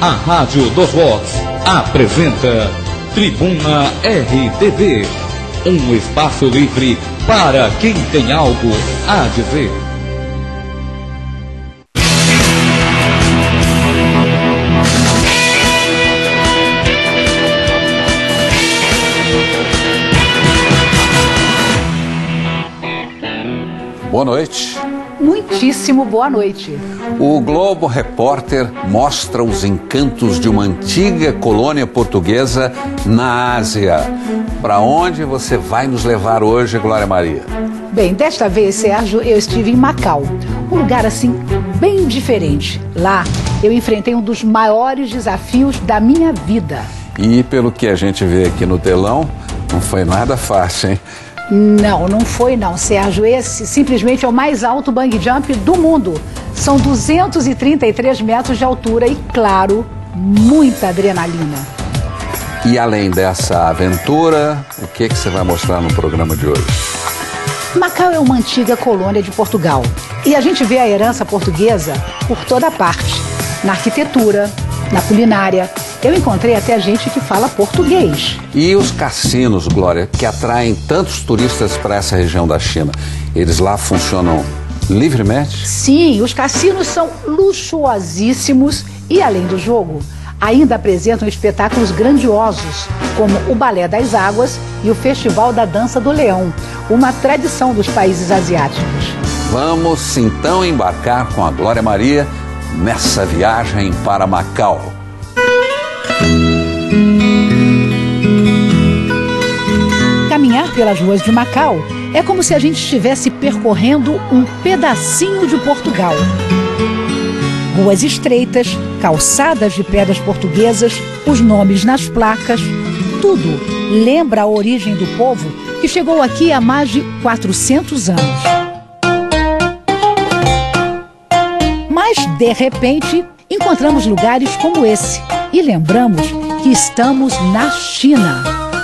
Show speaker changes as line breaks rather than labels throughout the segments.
A Rádio dos Vox apresenta Tribuna RTV, um espaço livre para quem tem algo a dizer.
Boa noite.
Muitíssimo boa noite.
O Globo Repórter mostra os encantos de uma antiga colônia portuguesa na Ásia. Para onde você vai nos levar hoje, Glória Maria?
Bem, desta vez, Sérgio, eu estive em Macau. Um lugar assim, bem diferente. Lá, eu enfrentei um dos maiores desafios da minha vida.
E pelo que a gente vê aqui no telão, não foi nada fácil, hein?
Não foi não, Sérgio. Esse simplesmente é o mais alto bungee jump do mundo. São 233 metros de altura e, claro, muita adrenalina.
E além dessa aventura, o que você vai mostrar no programa de hoje?
Macau é uma antiga colônia de Portugal. E a gente vê a herança portuguesa por toda parte. Na arquitetura, na culinária. Eu encontrei até gente que fala português.
E os cassinos, Glória, que atraem tantos turistas para essa região da China, eles lá funcionam livremente?
Sim, os cassinos são luxuosíssimos e, além do jogo, ainda apresentam espetáculos grandiosos, como o Balé das Águas e o Festival da Dança do Leão, uma tradição dos países asiáticos.
Vamos então embarcar com a Glória Maria nessa viagem para Macau.
Caminhar pelas ruas de Macau é como se a gente estivesse percorrendo um pedacinho de Portugal. Ruas estreitas, calçadas de pedras portuguesas, os nomes nas placas, tudo lembra a origem do povo que chegou aqui há mais de 400 anos. Mas, de repente, encontramos lugares como esse e lembramos que estamos na China.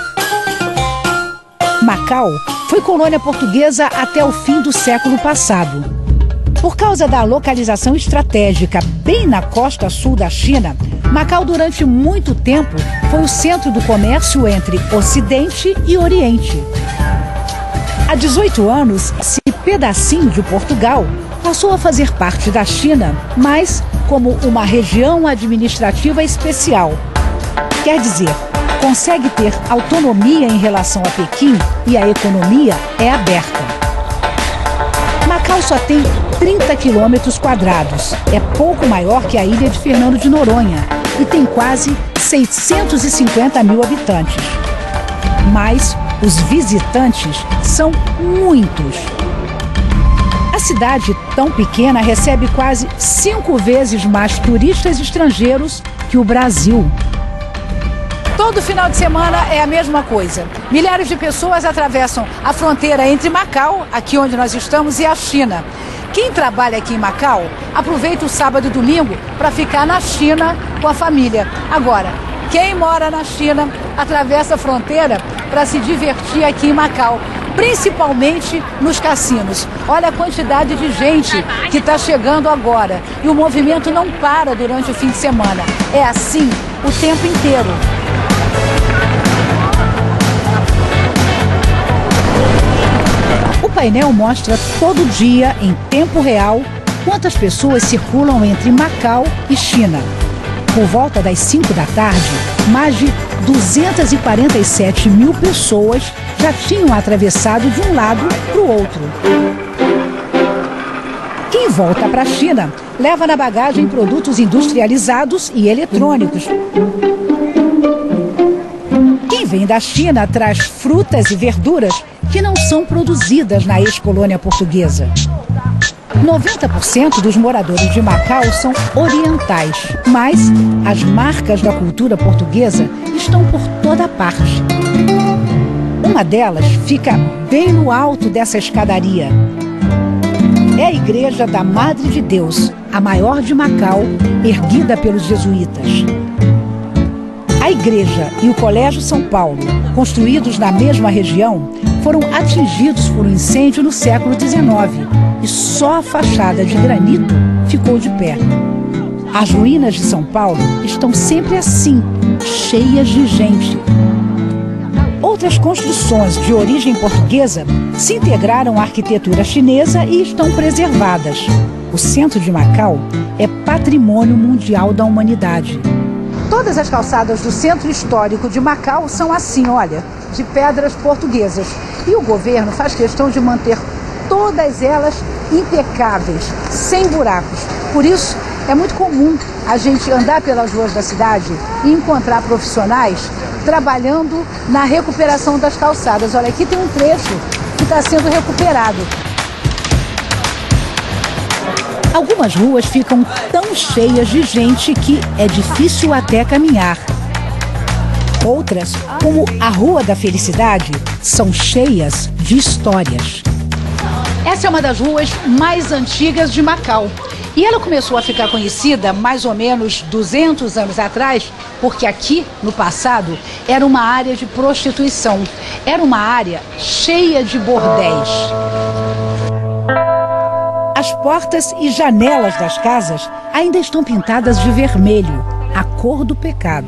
Macau foi colônia portuguesa até o fim do século passado. Por causa da localização estratégica bem na costa sul da China, Macau durante muito tempo foi o centro do comércio entre Ocidente e Oriente. Há 18 anos, esse pedacinho de Portugal passou a fazer parte da China, mas como uma região administrativa especial. Quer dizer, consegue ter autonomia em relação a Pequim e a economia é aberta. Macau só tem 30 quilômetros quadrados, é pouco maior que a ilha de Fernando de Noronha e tem quase 650 mil habitantes. Mas os visitantes são muitos. A cidade tão pequena recebe quase 5 vezes mais turistas estrangeiros que o Brasil. Todo final de semana é a mesma coisa. Milhares de pessoas atravessam a fronteira entre Macau, aqui onde nós estamos, e a China. Quem trabalha aqui em Macau aproveita o sábado e domingo para ficar na China com a família. Agora, quem mora na China atravessa a fronteira para se divertir aqui em Macau, principalmente nos cassinos. Olha a quantidade de gente que está chegando agora. E o movimento não para durante o fim de semana. É assim o tempo inteiro. O painel mostra todo dia, em tempo real, quantas pessoas circulam entre Macau e China. Por volta das 5 da tarde, mais de 247 mil pessoas já tinham atravessado de um lado para o outro. Quem volta para a China leva na bagagem produtos industrializados e eletrônicos. Quem vem da China traz frutas e verduras que não são produzidas na ex-colônia portuguesa. 90% dos moradores de Macau são orientais, mas as marcas da cultura portuguesa estão por toda parte. Uma delas fica bem no alto dessa escadaria. É a Igreja da Madre de Deus, a maior de Macau, erguida pelos jesuítas. A igreja e o Colégio São Paulo, construídos na mesma região, foram atingidos por um incêndio no século XIX e só a fachada de granito ficou de pé. As ruínas de São Paulo estão sempre assim, cheias de gente. Outras construções de origem portuguesa se integraram à arquitetura chinesa e estão preservadas. O centro de Macau é patrimônio mundial da humanidade. Todas as calçadas do centro histórico de Macau são assim, olha, de pedras portuguesas. E o governo faz questão de manter todas elas impecáveis, sem buracos. Por isso, é muito comum a gente andar pelas ruas da cidade e encontrar profissionais trabalhando na recuperação das calçadas. Olha, aqui tem um trecho que está sendo recuperado. Algumas ruas ficam tão cheias de gente que é difícil até caminhar. Outras, como a Rua da Felicidade, são cheias de histórias. Essa é uma das ruas mais antigas de Macau. E ela começou a ficar conhecida mais ou menos 200 anos atrás, porque aqui, no passado, era uma área de prostituição. Era uma área cheia de bordéis. As portas e janelas das casas ainda estão pintadas de vermelho, a cor do pecado.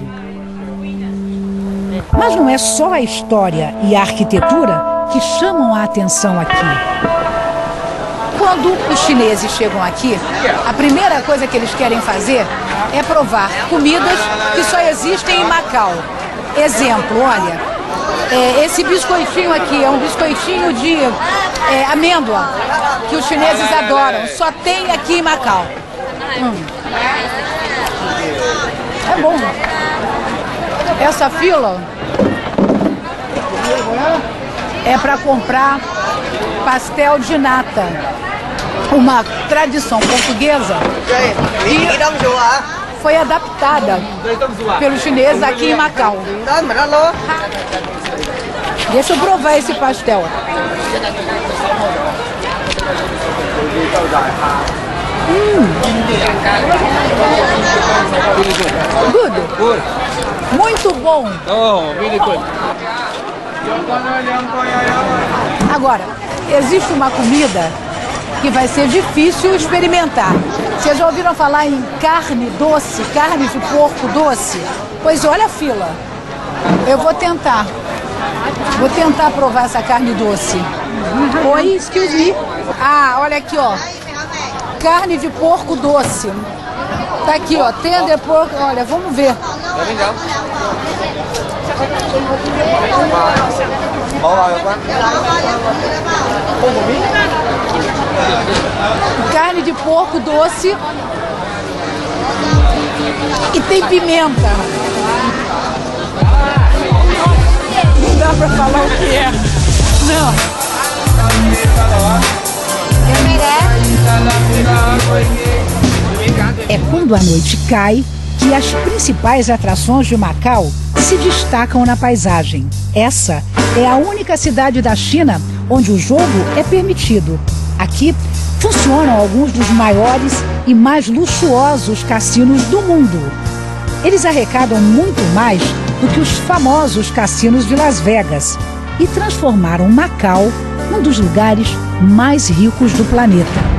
Mas não é só a história e a arquitetura que chamam a atenção aqui. Quando os chineses chegam aqui, a primeira coisa que eles querem fazer é provar comidas que só existem em Macau. Exemplo, olha, esse biscoitinho aqui é um biscoitinho de amêndoa, que os chineses adoram, só tem aqui em Macau. É bom. Essa fila é para comprar pastel de nata, uma tradição portuguesa que foi adaptada pelos chineses aqui em Macau. Deixa eu provar esse pastel. Good. Muito bom. Agora, existe uma comida que vai ser difícil experimentar. Vocês já ouviram falar em carne doce, carne de porco doce? Pois olha a fila. Eu vou tentar. Vou tentar provar essa carne doce. Oi, excuse me. Ah, olha aqui, ó. Carne de porco doce. Tá aqui, ó. Tender pork. Olha, vamos ver. Carne de porco doce. E tem pimenta. Não dá pra falar o que é. Não. É quando a noite cai que as principais atrações de Macau se destacam na paisagem. Essa é a única cidade da China onde o jogo é permitido. Aqui funcionam alguns dos maiores e mais luxuosos cassinos do mundo. Eles arrecadam muito mais do que os famosos cassinos de Las Vegas e transformaram Macau num dos lugares mais ricos do planeta.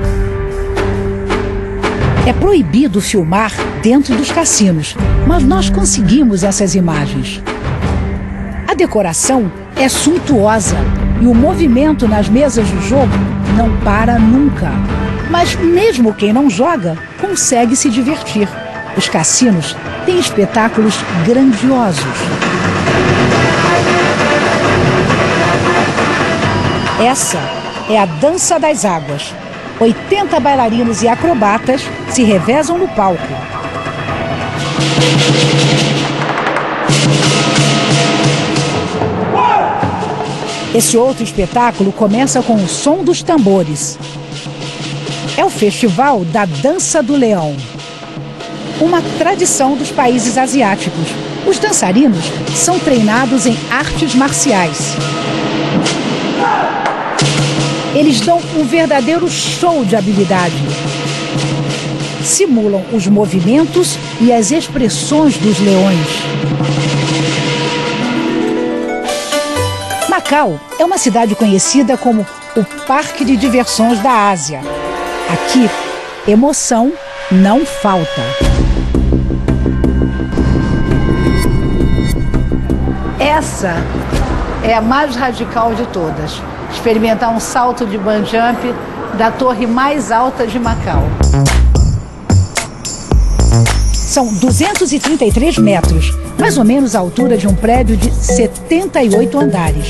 É proibido filmar dentro dos cassinos, mas nós conseguimos essas imagens. A decoração é suntuosa e o movimento nas mesas de jogo não para nunca. Mas mesmo quem não joga consegue se divertir. Os cassinos têm espetáculos grandiosos. Essa é a Dança das Águas. 80 bailarinos e acrobatas se revezam no palco. Esse outro espetáculo começa com o som dos tambores. É o Festival da Dança do Leão, uma tradição dos países asiáticos. Os dançarinos são treinados em artes marciais. Eles dão um verdadeiro show de habilidade. Simulam os movimentos e as expressões dos leões. Macau é uma cidade conhecida como o Parque de Diversões da Ásia. Aqui, emoção não falta. Essa é a mais radical de todas. Experimentar um salto de bungee jump da torre mais alta de Macau. São 233 metros, mais ou menos a altura de um prédio de 78 andares.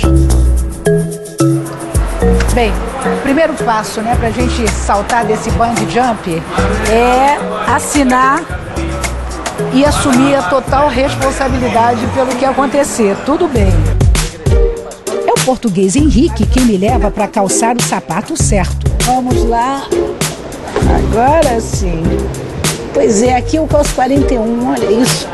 Bem, o primeiro passo, né, para a gente saltar desse bungee jump é assinar e assumir a total responsabilidade pelo que acontecer. Tudo bem. É o português Henrique quem me leva para calçar o sapato certo. Vamos lá. Agora sim. Pois é, aqui eu calço 41, olha isso.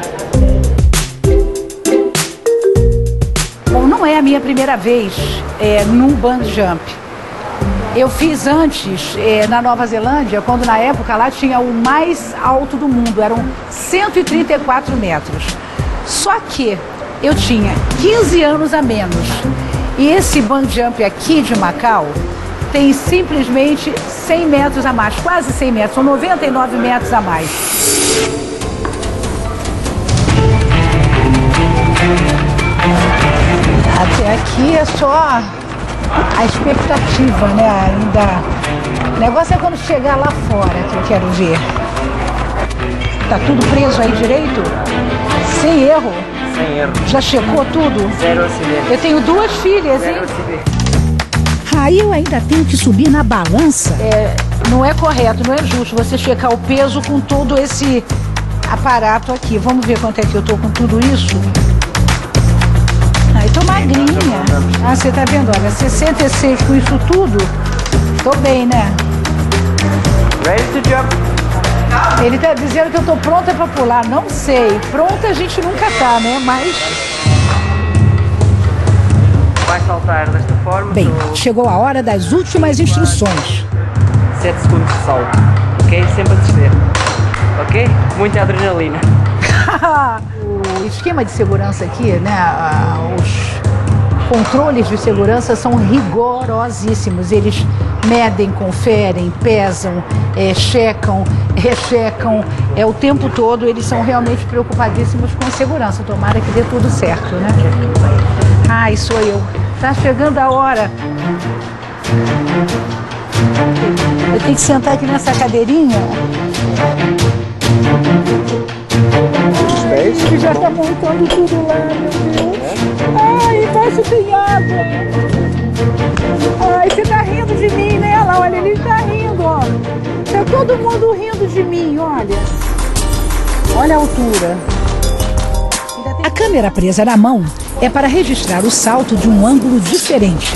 Bom, não é a minha primeira vez num bungee jump. Eu fiz antes na Nova Zelândia, quando na época lá tinha o mais alto do mundo, eram 134 metros. Só que eu tinha 15 anos a menos. E esse bungee jump aqui de Macau tem simplesmente 100 metros a mais, quase 100 metros, são 99 metros a mais. Até aqui é só a expectativa, né? Ainda. O negócio é quando chegar lá fora que eu quero ver. Tá tudo preso aí direito? Sem erro?
Sem erro.
Já checou tudo?
Zero acidente.
Eu tenho 2 filhas, hein?
Zero acidente.
Aí eu ainda tenho que subir na balança. Não é correto, não é justo você checar o peso com todo esse aparato aqui. Vamos ver quanto é que eu tô com tudo isso. Aí tô magrinha. Ah, você tá vendo? Olha, 66 com isso tudo. Tô bem, né?
Ready to jump.
Ele tá dizendo que eu tô pronta pra pular. Não sei. Pronta a gente nunca tá, né? Mas...
Vai saltar desta forma.
Bem, chegou a hora das últimas instruções.
7 segundos de salto. Ok? Sempre a descer. Ok? Muita adrenalina.
O esquema de segurança aqui, né? Os controles de segurança são rigorosíssimos. Eles medem, conferem, pesam, checam, rechecam. O tempo todo eles são realmente preocupadíssimos com a segurança. Tomara que dê tudo certo, né? Ai, sou eu. Tá chegando a hora. Eu tenho que sentar aqui nessa cadeirinha. Que já tá montando tudo lá, meu Deus. Ai, embaixo tem água. Ai, você tá rindo de mim, né? Olha, ele tá rindo, ó. Tá todo mundo rindo de mim, olha. Olha a altura. A câmera presa na mão é para registrar o salto de um ângulo diferente.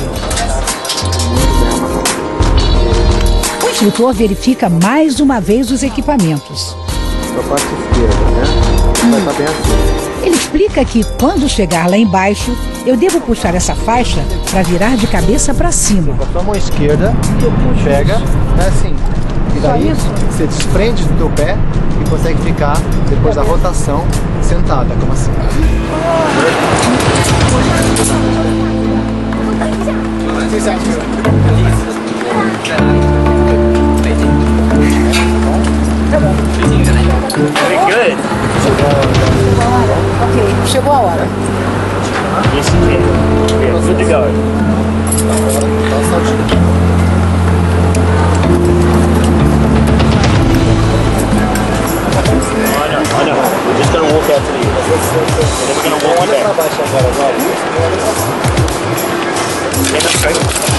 O instrutor verifica mais uma vez os equipamentos.
Da parte esquerda, né? Vai estar bem assim.
Ele explica que quando chegar lá embaixo, eu devo puxar essa faixa para virar de cabeça para cima.
Com a sua mão esquerda, pega, é assim. E daí você desprende do teu pé e consegue ficar, depois da rotação, sentada, como assim.
Very good.
Ok, chegou a hora.
Yes, you can. Okay, good to go.
Dá um saltinho.
I know. We're just gonna walk out to the end. Then we're gonna walk
Olha
back.
pra baixo agora,
Yeah, that's great.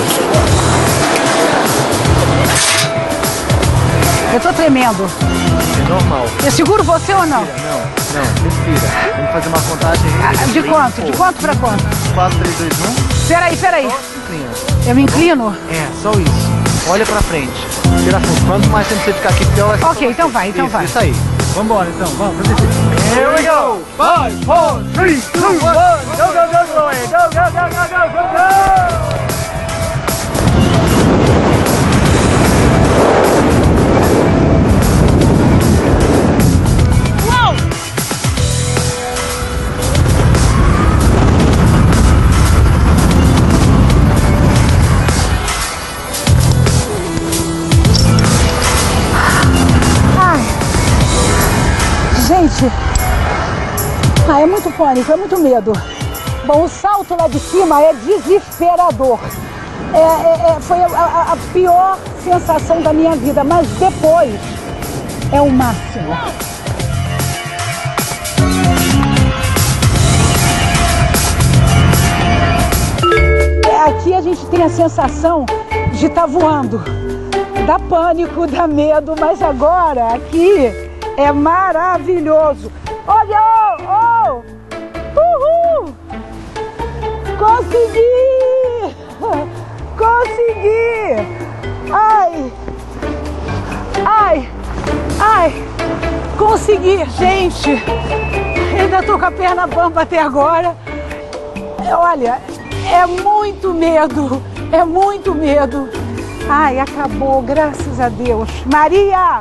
Eu tô tremendo.
É normal.
Eu seguro você ou não?
Não, respira. Vamos fazer uma contagem.
De quanto? De quanto pra quanto?
4, 3, 2, 1.
Peraí.
Inclina.
Eu me inclino?
É, só isso. Olha pra frente. Tira fundo. Quanto mais tempo você ficar aqui, pior vai ser.
Ok, então vai, então vai.
Isso aí. Vambora então, vamos fazer isso.
Here we go. 5, 4, 3, 2, 1. Go, go, go, go, go, go, go, go, go, go.
Gente, é muito pânico, é muito medo. Bom, o salto lá de cima é desesperador. Foi a pior sensação da minha vida, mas depois é o máximo. Aqui a gente tem a sensação de estar voando. Dá pânico, dá medo, mas agora aqui é maravilhoso. Olha, uhul! Consegui! Consegui! Ai! Consegui, gente! Ainda tô com a perna bamba até agora. Olha, é muito medo! É muito medo! Ai, acabou, graças a Deus! Maria,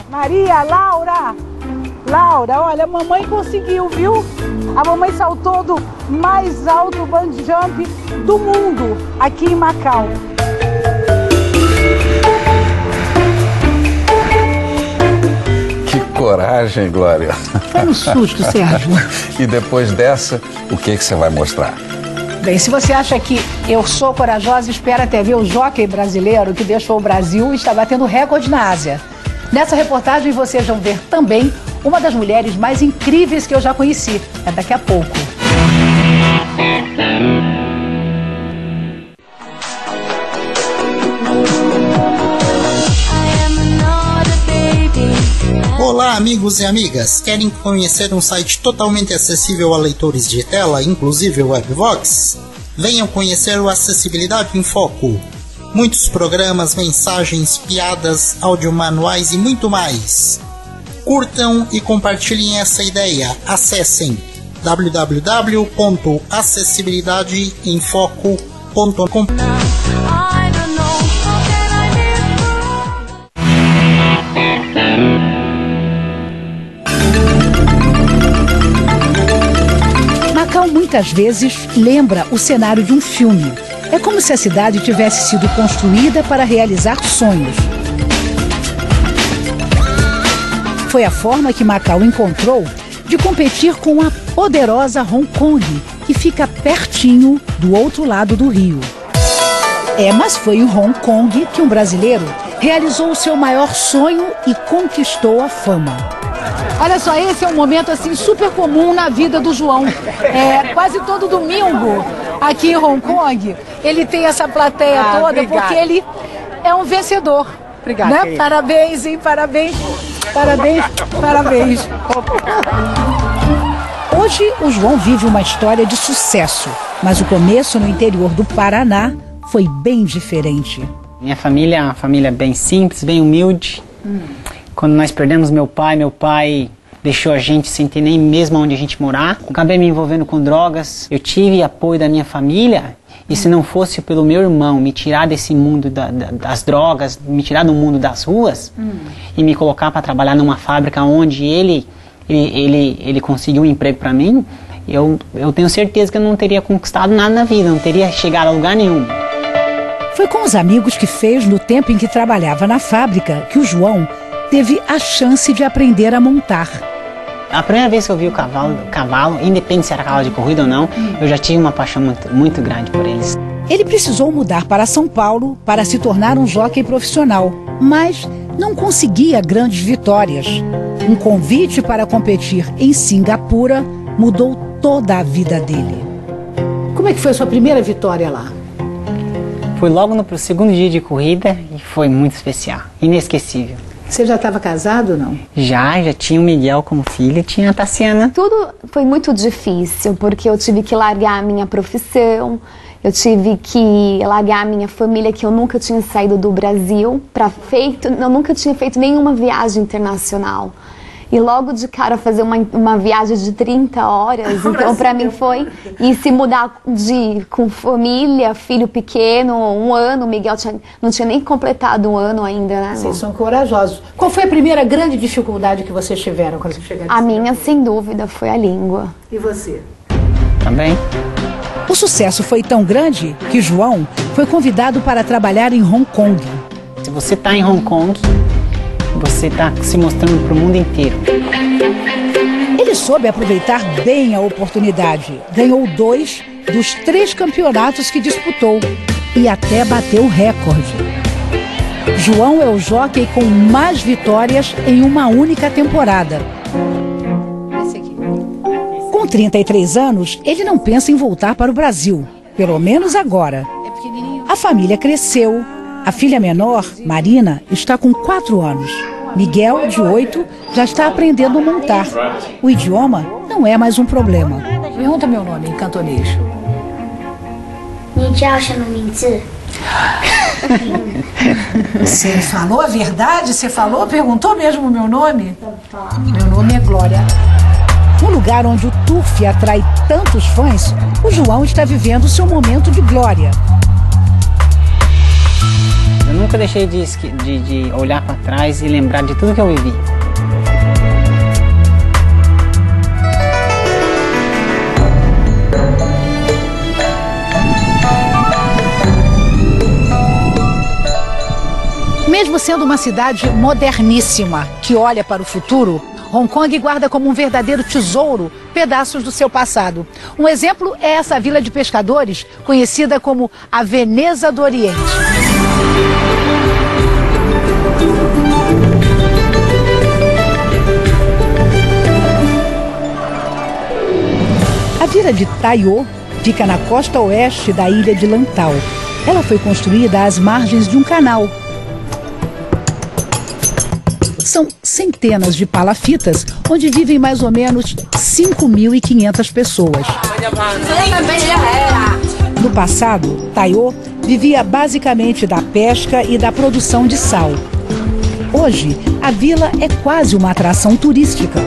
Laura, olha, a mamãe conseguiu, viu? A mamãe saltou do mais alto bungee jump do mundo, aqui em Macau.
Que coragem, Glória.
Foi um susto, Sérgio.
E depois dessa, o que você vai mostrar?
Bem, se você acha que eu sou corajosa, espera até ver o jockey brasileiro que deixou o Brasil e está batendo recorde na Ásia. Nessa reportagem vocês vão ver também uma das mulheres mais incríveis que eu já conheci. É daqui a pouco.
Olá, amigos e amigas! Querem conhecer um site totalmente acessível a leitores de tela, inclusive o Webvox? Venham conhecer o Acessibilidade em Foco. Muitos programas, mensagens, piadas, audiomanuais e muito mais. Curtam e compartilhem essa ideia. Acessem www.acessibilidadeemfoco.com.
Macau muitas vezes lembra o cenário de um filme. É como se a cidade tivesse sido construída para realizar sonhos. Foi a forma que Macau encontrou de competir com a poderosa Hong Kong, que fica pertinho do outro lado do rio. Mas foi em Hong Kong que um brasileiro realizou o seu maior sonho e conquistou a fama. Olha só, esse é um momento assim super comum na vida do João. Quase todo domingo aqui em Hong Kong ele tem essa plateia toda, obrigado. Porque ele é um vencedor. Obrigado. Né? Parabéns, hein? Parabéns. Hoje o João vive uma história de sucesso, mas o começo no interior do Paraná foi bem diferente.
Minha família é uma família bem simples, bem humilde. Quando nós perdemos meu pai deixou a gente sem ter nem mesmo onde a gente morar. Acabei me envolvendo com drogas. Eu tive apoio da minha família. E se não fosse pelo meu irmão me tirar desse mundo das drogas, me tirar do mundo das ruas e me colocar para trabalhar numa fábrica onde ele conseguiu um emprego para mim, eu tenho certeza que eu não teria conquistado nada na vida, não teria chegado a lugar nenhum.
Foi com os amigos que fez no tempo em que trabalhava na fábrica que o João teve a chance de aprender a montar.
A primeira vez que eu vi o cavalo, independente se era cavalo de corrida ou não, eu já tinha uma paixão muito grande por eles.
Ele precisou mudar para São Paulo para se tornar um jockey profissional, mas não conseguia grandes vitórias. Um convite para competir em Singapura mudou toda a vida dele. Como é que foi a sua primeira vitória lá?
Foi logo no segundo dia de corrida e foi muito especial, inesquecível.
Você já estava casado ou não?
Já tinha o Miguel como filho e tinha a Tassiana.
Tudo foi muito difícil, porque eu tive que largar a minha profissão, eu tive que largar a minha família, que eu nunca tinha saído do Brasil, eu nunca tinha feito nenhuma viagem internacional. E logo de cara fazer uma viagem de 30 horas, então para mim foi, e se mudar com família, filho pequeno, 1 ano, o Miguel não tinha nem completado 1 ano ainda, né?
Vocês são corajosos. Qual foi a primeira grande dificuldade que vocês tiveram quando vocês chegaram?
A minha, sem dúvida, foi a língua.
E você?
Também.
O sucesso foi tão grande que João foi convidado para trabalhar em Hong Kong.
Se você está em Hong Kong, você está se mostrando para o mundo inteiro.
Ele soube aproveitar bem a oportunidade. Ganhou 2 dos 3 campeonatos que disputou e até bateu o recorde. João é o jockey com mais vitórias em uma única temporada. Com 33 anos, ele não pensa em voltar para o Brasil, pelo menos agora. A família cresceu. A filha menor, Marina, está com 4 anos. Miguel, de 8, já está aprendendo a montar. O idioma não é mais um problema. Pergunta meu nome em cantonês. Você falou a verdade? Você falou? Perguntou mesmo o meu nome? Meu nome é Glória. Um lugar onde o turf atrai tantos fãs, o João está vivendo seu momento de glória.
Eu nunca deixei de olhar para trás e lembrar de tudo que eu vivi.
Mesmo sendo uma cidade moderníssima que olha para o futuro, Hong Kong guarda como um verdadeiro tesouro pedaços do seu passado. Um exemplo é essa vila de pescadores, conhecida como a Veneza do Oriente. A vila de Tai O fica na costa oeste da ilha de Lantau. Ela foi construída às margens de um canal. São centenas de palafitas, onde vivem mais ou menos 5.500 pessoas. No passado, Tai O vivia basicamente da pesca e da produção de sal. Hoje, a vila é quase uma atração turística.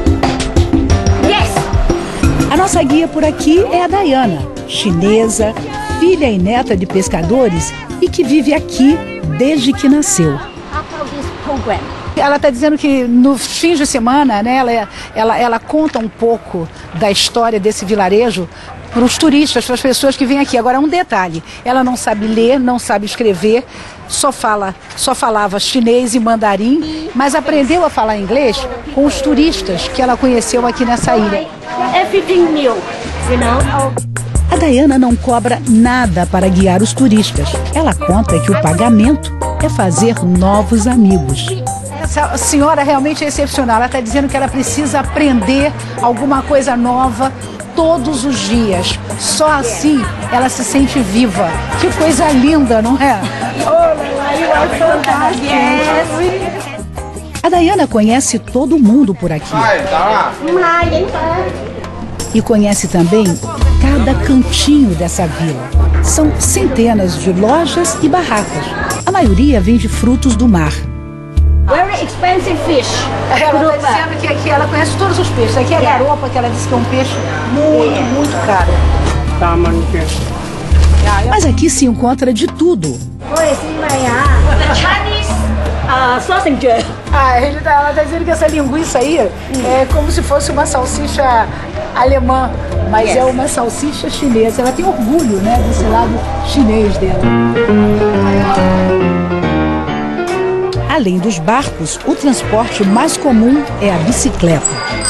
A nossa guia por aqui é a Diana, chinesa, filha e neta de pescadores e que vive aqui desde que nasceu. Ela está dizendo que nos fins de semana, né, ela conta um pouco da história desse vilarejo para os turistas, para as pessoas que vêm aqui. Agora, um detalhe, ela não sabe ler, não sabe escrever, só falava chinês e mandarim, mas aprendeu a falar inglês com os turistas que ela conheceu aqui nessa ilha. A Diana não cobra nada para guiar os turistas. Ela conta que o pagamento é fazer novos amigos. Essa senhora realmente é excepcional. Ela está dizendo que ela precisa aprender alguma coisa nova todos os dias. Só assim ela se sente viva. Que coisa linda, não é? A Diana conhece todo mundo por aqui. E conhece também cada cantinho dessa vila. São centenas de lojas e barracas. A maioria vende frutos do mar.
Very expensive fish.
Ela está dizendo que aqui ela conhece todos os peixes. Aqui é garopa, que ela disse que é um peixe muito caro. Mas aqui se encontra de tudo. Ela está dizendo que essa linguiça aí é como se fosse uma salsicha alemã, mas é uma salsicha chinesa. Ela tem orgulho, né, desse lado chinês dela. Além dos barcos, o transporte mais comum é a bicicleta.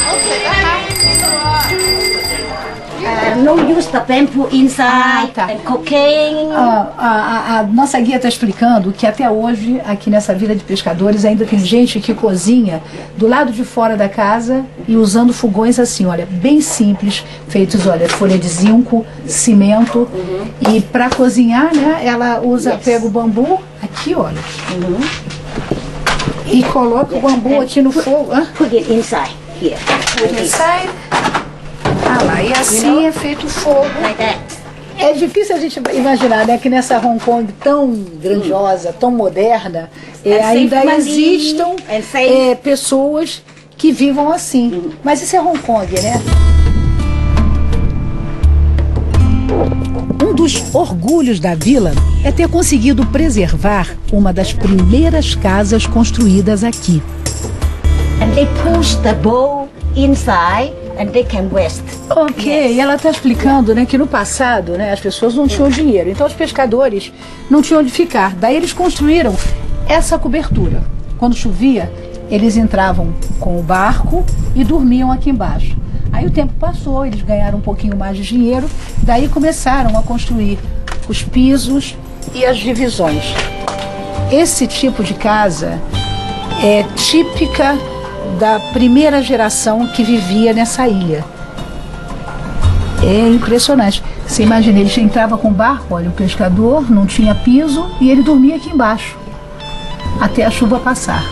No use the bamboo inside and cocaine.
A nossa guia está explicando que até hoje, aqui nessa vila de pescadores, ainda tem gente que cozinha do lado de fora da casa e usando fogões assim, olha, bem simples, feitos, olha, folha de zinco, cimento. E para cozinhar, né, ela pega o bambu, aqui, olha. E coloca o bambu aqui no fogo.
Put it inside here.
Put inside. Lá, e assim é feito o fogo. É difícil a gente imaginar, né, que nessa Hong Kong tão grandiosa, tão moderna, ainda existam pessoas que vivam assim. Mas isso é Hong Kong, né? Um dos orgulhos da vila é ter conseguido preservar uma das primeiras casas construídas aqui.
And they push the bowl inside and they can rest.
Ok, e ela está explicando, né, que no passado, né, as pessoas não tinham dinheiro, então os pescadores não tinham onde ficar. Daí eles construíram essa cobertura. Quando chovia, eles entravam com o barco e dormiam aqui embaixo. Aí o tempo passou, eles ganharam um pouquinho mais de dinheiro, daí começaram a construir os pisos e as divisões. Esse tipo de casa é típica da primeira geração que vivia nessa ilha. É impressionante. Você imagina, ele entrava com o barco, olha, o pescador, não tinha piso e ele dormia aqui embaixo, até a chuva passar.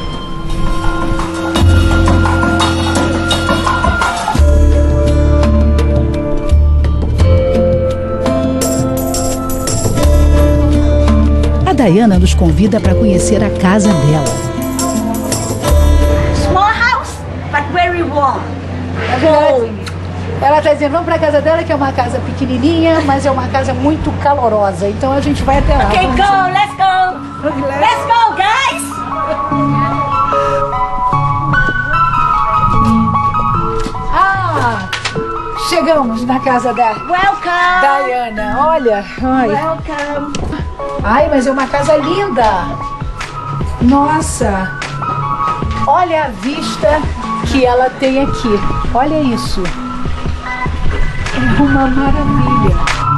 A Diana nos convida para conhecer a casa dela.
Small house, but very warm.
Ela está dizendo, vamos para a casa dela, que é uma casa pequenininha, mas é uma casa muito calorosa. Então a gente vai até lá.
Okay, go, let's go. Let's go, guys.
Ah, chegamos na casa da
Welcome.
Diana. Olha, ai.
Welcome.
Ai, mas é uma casa linda. Nossa. Olha a vista que ela tem aqui. Olha isso. É uma maravilha.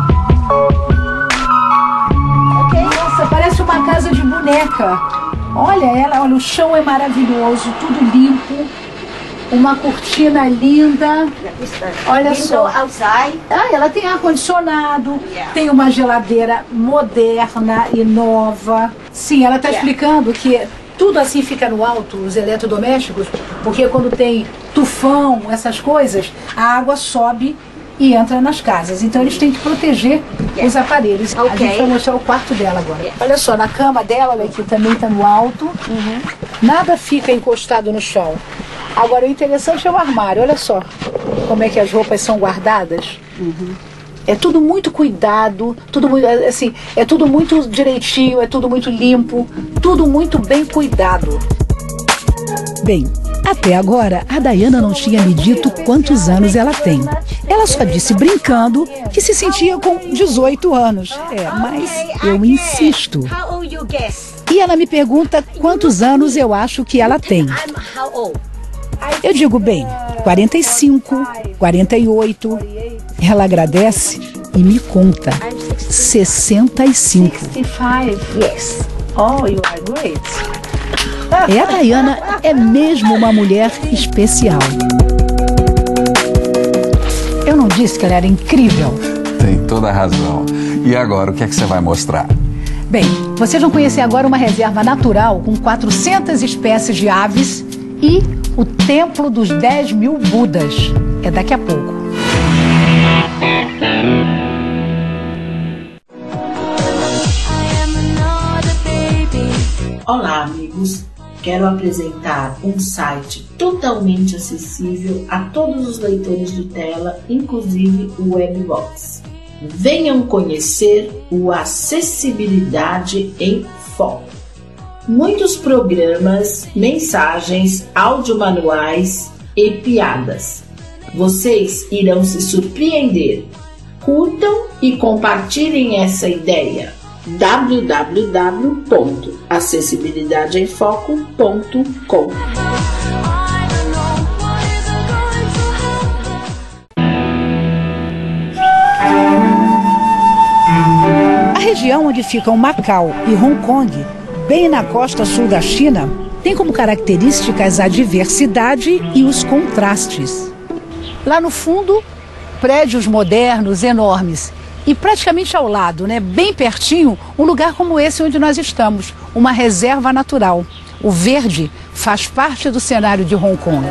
Nossa, parece uma casa de boneca. Olha ela, olha, o chão é maravilhoso, tudo limpo. Uma cortina linda. Olha só. Ah, ela tem ar-condicionado, tem uma geladeira moderna e nova. Sim, ela está explicando que tudo assim fica no alto, os eletrodomésticos, porque quando tem tufão, essas coisas, a água sobe e entra nas casas. Então eles têm que proteger os aparelhos. A gente vai mostrar o quarto dela agora. Olha só, na cama dela, olha aqui, também está no alto. Nada fica encostado no chão. Agora, o interessante é o armário. Olha só como é que as roupas são guardadas. É tudo muito cuidado, tudo muito, assim, é tudo muito direitinho, é tudo muito limpo, tudo muito bem cuidado. Bem, até agora, a Diana não tinha me dito quantos anos ela tem. Ela só disse brincando que se sentia com 18 anos. Mas eu insisto. E ela me pergunta quantos anos eu acho que ela tem. Eu digo, bem, 45, 48. Ela agradece e me conta. 65.
Yes.
Oh, you are great. A Diana é mesmo uma mulher especial. Eu não disse que ela era incrível?
Tem toda a razão. E agora, o que é que você vai mostrar?
Bem, vocês vão conhecer agora uma reserva natural com 400 espécies de aves e o Templo dos 10.000 Budas. É daqui a pouco.
Olá, amigos. Quero apresentar um site totalmente acessível a todos os leitores de tela, inclusive o Webbox. Venham conhecer o Acessibilidade em Foco. Muitos programas, mensagens, audiomanuais e piadas. Vocês irão se surpreender. Curtam e compartilhem essa ideia. www.acessibilidadeemfoco.com.
A região onde ficam Macau e Hong Kong, bem na costa sul da China, tem como características a diversidade e os contrastes. Lá no fundo, prédios modernos, enormes. E praticamente ao lado, bem pertinho, um lugar como esse onde nós estamos, uma reserva natural. O verde faz parte do cenário de Hong Kong.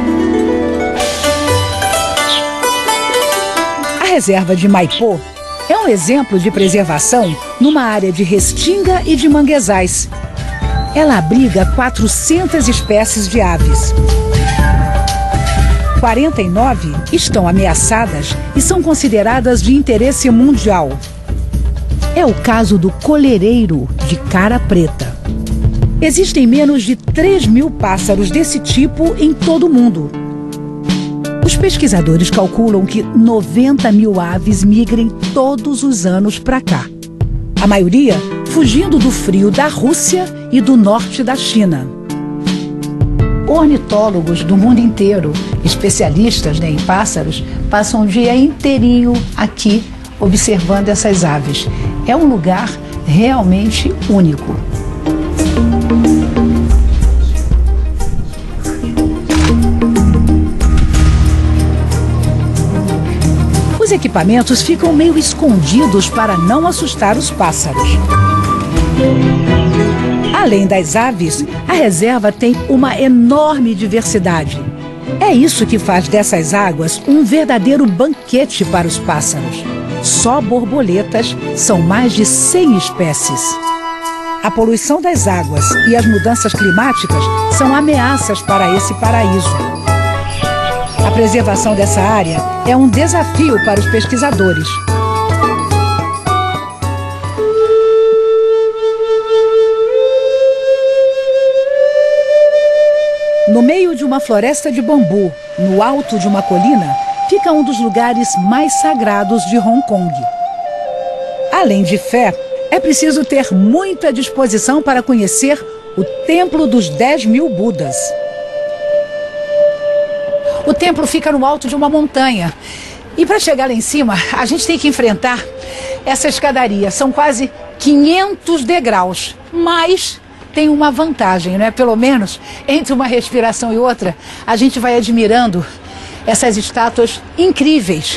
A reserva de Maipo é um exemplo de preservação numa área de restinga e de manguezais. Ela abriga 400 espécies de aves. 49 estão ameaçadas e são consideradas de interesse mundial. É o caso do coleireiro de cara preta. Existem menos de 3.000 pássaros desse tipo em todo o mundo. Os pesquisadores calculam que 90.000 aves migrem todos os anos para cá. A maioria fugindo do frio da Rússia e do norte da China. ornitólogos do mundo inteiro, especialistas em pássaros, passam um dia inteirinho aqui observando essas aves. É um lugar realmente único. Os equipamentos ficam meio escondidos para não assustar os pássaros. Além das aves, a reserva tem uma enorme diversidade. É isso que faz dessas águas um verdadeiro banquete para os pássaros. Só borboletas são mais de 100 espécies. A poluição das águas e as mudanças climáticas são ameaças para esse paraíso. A preservação dessa área é um desafio para os pesquisadores. No meio de uma floresta de bambu, no alto de uma colina, fica um dos lugares mais sagrados de Hong Kong. Além de fé, é preciso ter muita disposição para conhecer o Templo dos 10.000 Budas. O templo fica no alto de uma montanha. E para chegar lá em cima, a gente tem que enfrentar essa escadaria. São quase 500 degraus, mas tem uma vantagem, né? Pelo menos, entre uma respiração e outra, a gente vai admirando essas estátuas incríveis.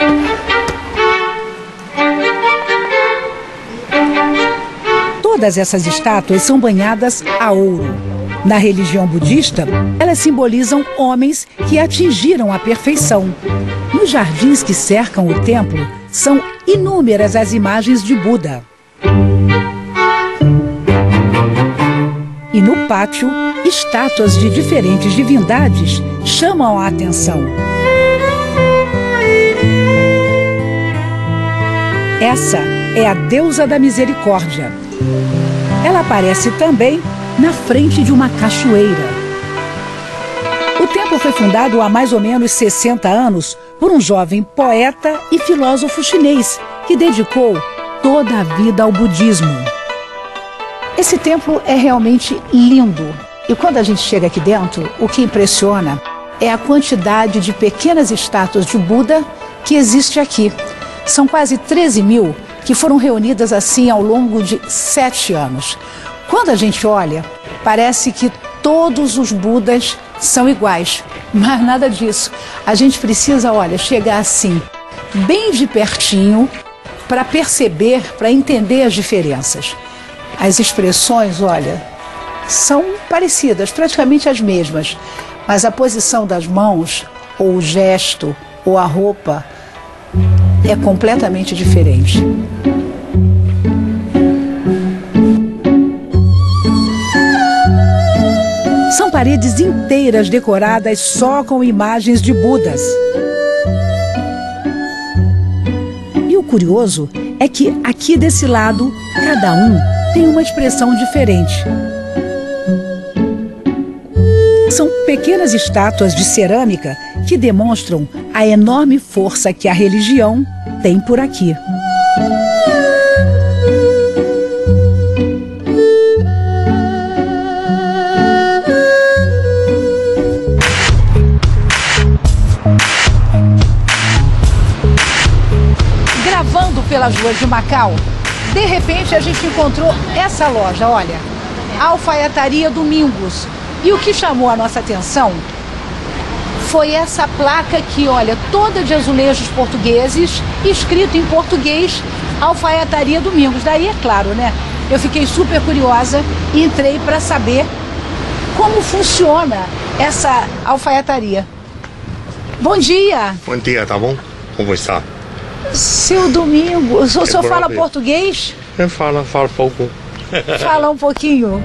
Todas essas estátuas são banhadas a ouro. Na religião budista, elas simbolizam homens que atingiram a perfeição. Nos jardins que cercam o templo, são inúmeras as imagens de Buda. E no pátio, estátuas de diferentes divindades chamam a atenção. Essa é a deusa da misericórdia. Ela aparece também na frente de uma cachoeira. O templo foi fundado há mais ou menos 60 anos por um jovem poeta e filósofo chinês que dedicou toda a vida ao budismo. Esse templo é realmente lindo. E quando a gente chega aqui dentro, o que impressiona é a quantidade de pequenas estátuas de Buda que existe aqui. São quase 13.000 que foram reunidas assim ao longo de 7 anos. Quando a gente olha, parece que todos os Budas são iguais, mas nada disso. A gente precisa, chegar assim, bem de pertinho, para perceber, para entender as diferenças. As expressões, são parecidas, praticamente as mesmas, mas a posição das mãos, ou o gesto, ou a roupa, é completamente diferente. São paredes inteiras decoradas só com imagens de Budas. E o curioso é que aqui desse lado, cada um tem uma expressão diferente. São pequenas estátuas de cerâmica que demonstram a enorme força que a religião tem por aqui. Gravando pelas ruas de Macau, de repente a gente encontrou essa loja, Alfaiataria Domingos. E o que chamou a nossa atenção foi essa placa aqui, toda de azulejos portugueses, escrito em português, Alfaiataria Domingos. Daí, é claro, eu fiquei super curiosa e entrei para saber como funciona essa alfaiataria. Bom dia!
Bom dia, tá bom? Como está?
Seu Domingos, o senhor fala português?
Eu falo pouco.
Fala um pouquinho.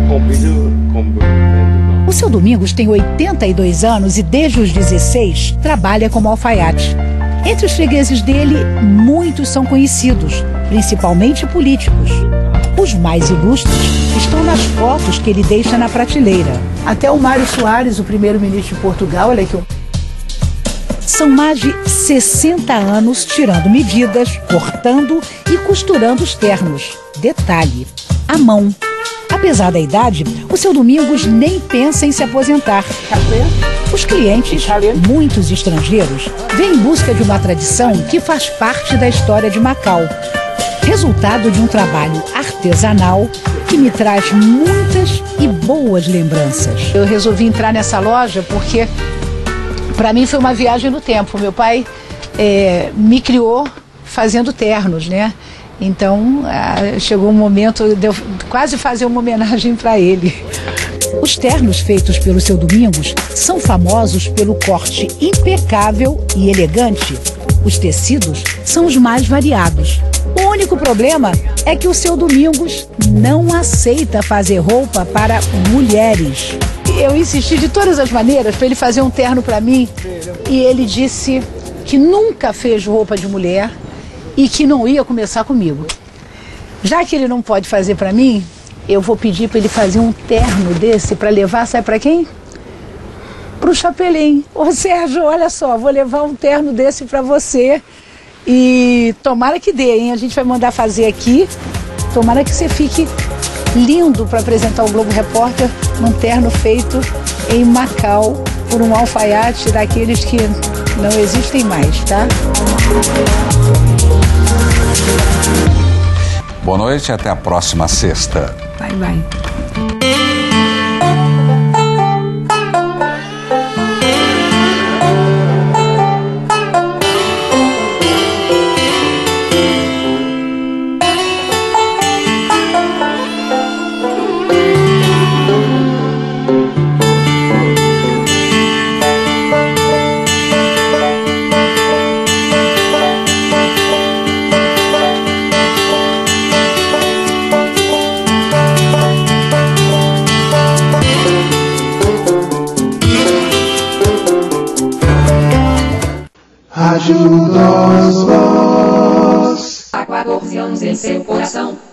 O seu Domingos tem 82 anos e desde os 16 trabalha como alfaiate. Entre os fregueses dele, muitos são conhecidos, principalmente políticos. Os mais ilustres estão nas fotos que ele deixa na prateleira. Até o Mário Soares, o primeiro-ministro de Portugal, São mais de 60 anos tirando medidas, cortando e costurando os ternos. Detalhe, à mão. A Apesar da idade, o seu Domingos nem pensa em se aposentar. Os clientes, muitos estrangeiros, vêm em busca de uma tradição que faz parte da história de Macau. Resultado de um trabalho artesanal que me traz muitas e boas lembranças. Eu resolvi entrar nessa loja porque, para mim, foi uma viagem no tempo. Meu pai me criou fazendo ternos, né? Então, chegou um momento de eu quase fazer uma homenagem para ele. Os ternos feitos pelo seu Domingos são famosos pelo corte impecável e elegante. Os tecidos são os mais variados. O único problema é que o seu Domingos não aceita fazer roupa para mulheres. Eu insisti de todas as maneiras para ele fazer um terno para mim e ele disse que nunca fez roupa de mulher e que não ia começar comigo. Já que ele não pode fazer para mim, eu vou pedir para ele fazer um terno desse para levar, sabe para quem? Para o Chapelin. Ô Sérgio, olha só, vou levar um terno desse para você e tomara que dê, hein? A gente vai mandar fazer aqui, tomara que você fique lindo para apresentar o Globo Repórter num terno feito em Macau por um alfaiate daqueles que não existem mais, tá?
Boa noite e até a próxima sexta.
Vai, vai.
Ajuda os vós. Há 14 anos em seu coração.